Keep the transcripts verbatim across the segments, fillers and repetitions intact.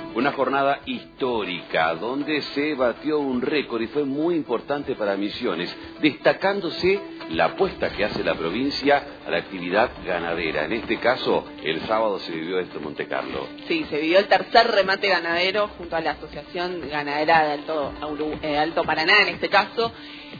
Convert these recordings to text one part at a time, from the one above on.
Una jornada histórica donde se batió un récord y fue muy importante para Misiones, destacándose la apuesta que hace la provincia a la actividad ganadera. En este caso, el sábado se vivió esto en Montecarlo. Sí, se vivió el tercer remate ganadero junto a la Asociación Ganadera de Alto, eh, Alto Paraná, en este caso.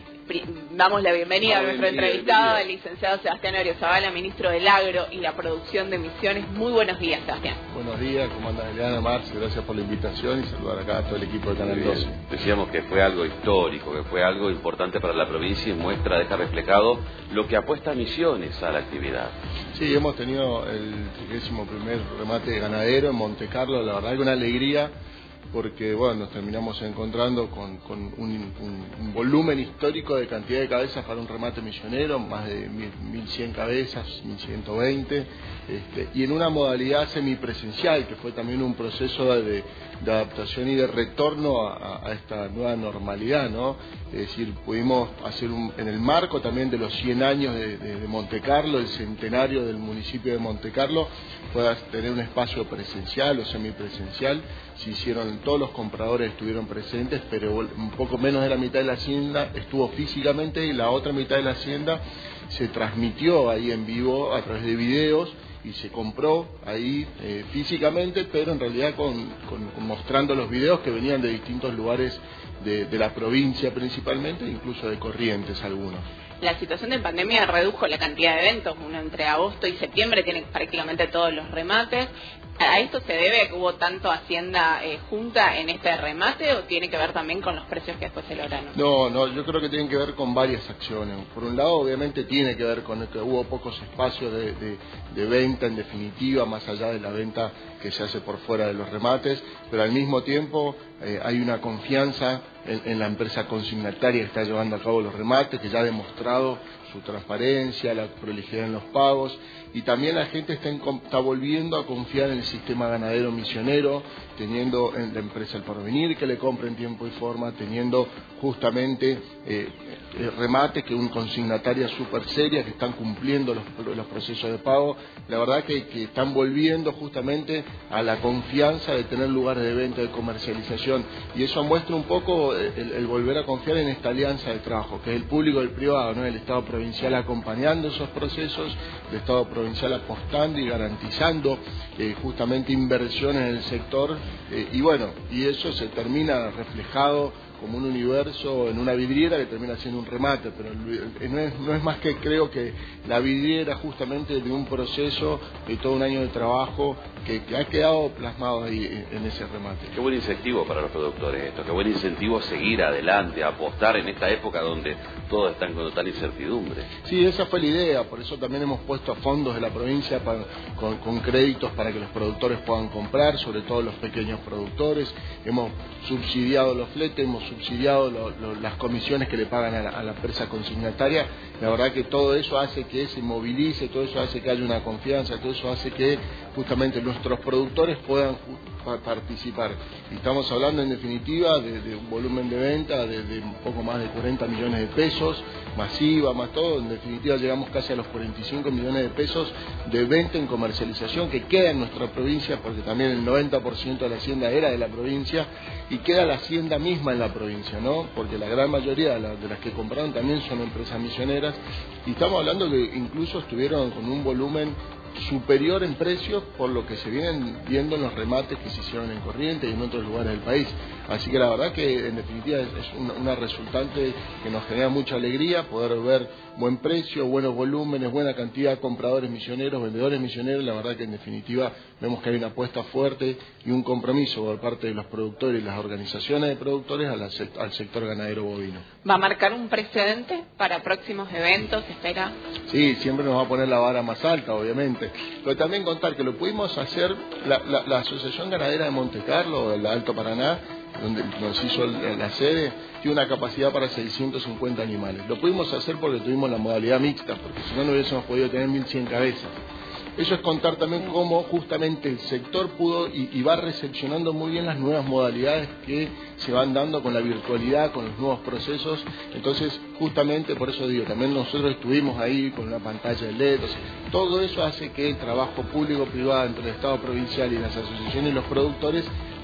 Damos la bienvenida a nuestro entrevistado, el licenciado Sebastián Oriozabala, ministro del Agro y la Producción de Misiones. Muy buenos días, Sebastián. Buenos días, ¿cómo anda Eliana, Marce? Gracias por la invitación y saludar acá a todo el equipo de Canal doce. Decíamos que fue algo histórico, que fue algo importante para la provincia y muestra, deja reflejado lo que apuesta Misiones a la actividad. Sí, hemos tenido el trigésimo primer remate ganadero en Montecarlo, la verdad que una alegría, porque bueno, nos terminamos encontrando con, con un, un, un volumen histórico de cantidad de cabezas para un remate millonero, más de mil cien cabezas, mil ciento veinte, este, y en una modalidad semipresencial, que fue también un proceso de, de adaptación y de retorno a, a esta nueva normalidad, ¿no? Es decir, pudimos hacer un, en el marco también de los cien años de, de, de Montecarlo, el centenario del municipio de Montecarlo, puedas tener un espacio presencial o semipresencial. Se hicieron, todos los compradores estuvieron presentes, pero un poco menos de la mitad de la hacienda estuvo físicamente y la otra mitad de la hacienda se transmitió ahí en vivo a través de videos y se compró ahí eh, físicamente, pero en realidad con, con, con mostrando los videos que venían de distintos lugares de, de la provincia principalmente, incluso de Corrientes algunos. La situación de pandemia redujo la cantidad de eventos. Uno entre agosto y septiembre tiene prácticamente todos los remates. ¿A esto se debe a que hubo tanto Hacienda eh, junta en este remate o tiene que ver también con los precios que después se lograron? No, no, yo creo que tienen que ver con varias acciones. Por un lado, obviamente tiene que ver con que hubo pocos espacios de, de, de venta en definitiva, más allá de la venta que se hace por fuera de los remates, pero al mismo tiempo eh, hay una confianza en, en la empresa consignataria que está llevando a cabo los remates, que ya ha demostrado su transparencia, la prolijidad en los pagos, y también la gente está, en, está volviendo a confiar en el sistema ganadero misionero, teniendo en la empresa El Porvenir que le compra en tiempo y forma, teniendo justamente eh, remates que un consignataria súper seria, que están cumpliendo los, los procesos de pago. La verdad que, que están volviendo justamente a la confianza de tener lugares de venta, de comercialización, y eso muestra un poco el, el volver a confiar en esta alianza de trabajo, que es el público y el privado, ¿no? El Estado provincial acompañando esos procesos, el Estado provincial apostando y garantizando eh, justamente inversiones en el sector, eh, y bueno, y eso se termina reflejado como un universo en una vidriera que termina siendo un remate, pero no es, no es más que creo que la vidriera justamente de un proceso de todo un año de trabajo que, que ha quedado plasmado ahí en, en ese remate. Qué buen incentivo para los productores esto, qué buen incentivo seguir adelante, apostar en esta época donde todos están con total incertidumbre. Sí, esa fue la idea, por eso también hemos puesto a fondos de la provincia para, con, con créditos para que los productores puedan comprar, sobre todo los pequeños productores, hemos subsidiado los fletes, hemos subsidiado lo, lo, las comisiones que le pagan a la, a la empresa consignataria. La verdad que todo eso hace que se movilice, todo eso hace que haya una confianza, todo eso hace que justamente nuestros productores puedan participar. Y estamos hablando en definitiva de, de un volumen de venta de, de un poco más de cuarenta millones de pesos, masiva, más todo. En definitiva llegamos casi a los cuarenta y cinco millones de pesos de venta en comercialización que queda en nuestra provincia, porque también el noventa por ciento de la hacienda era de la provincia y queda la hacienda misma en la provincia, ¿no? Porque la gran mayoría de, la, de las que compraron también son empresas misioneras, y estamos hablando que incluso estuvieron con un volumen superior en precios por lo que se vienen viendo en los remates que se hicieron en Corrientes y en otros lugares del país. Así que la verdad que en definitiva es una, una resultante que nos genera mucha alegría poder ver buen precio, buenos volúmenes, buena cantidad de compradores misioneros, vendedores misioneros. La verdad que en definitiva vemos que hay una apuesta fuerte y un compromiso por parte de los productores y las organizaciones de productores al, al sector ganadero bovino. ¿Va a marcar un precedente para próximos eventos? ¿Se espera? Sí, siempre nos va a poner la vara más alta, obviamente. Pero también contar que lo pudimos hacer, la, la, la Asociación Ganadera de Montecarlo, del Alto Paraná, donde nos hizo la sede, tiene una capacidad para seiscientos cincuenta animales. Lo pudimos hacer porque tuvimos la modalidad mixta, porque si no, no hubiésemos podido tener mil cien cabezas. Eso es contar también cómo justamente el sector pudo y, y va recepcionando muy bien las nuevas modalidades que se van dando con la virtualidad, con los nuevos procesos. Entonces, justamente por eso digo, también nosotros estuvimos ahí con una pantalla de L E D. O sea, todo eso hace que el trabajo público-privado entre el Estado provincial y las asociaciones y los productores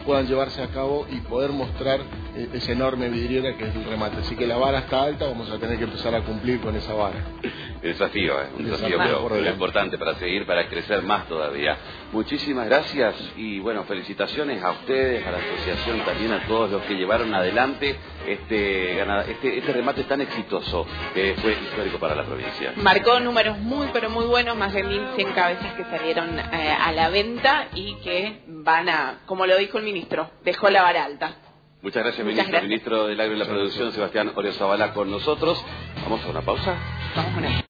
puedan llevarse a cabo y poder mostrar eh, esa enorme vidriera que es el remate. Así que la vara está alta, vamos a tener que empezar a cumplir con esa vara. El desafío, ¿eh? Un desafío, desafío pero lo importante para seguir, para crecer más todavía. Muchísimas gracias y bueno, felicitaciones a ustedes, a la asociación, también a todos los que llevaron adelante este, este, este remate tan exitoso que fue histórico para la provincia. Marcó números muy pero muy buenos, más de mil cien cabezas que salieron eh, a la venta y que van a, como lo dijo el ministro, dejó la vara alta. Muchas gracias, Muchas ministro. gracias. Ministro del Agro y la Producción, Sebastián Oriozabala, con nosotros. Vamos a una pausa. Vamos a una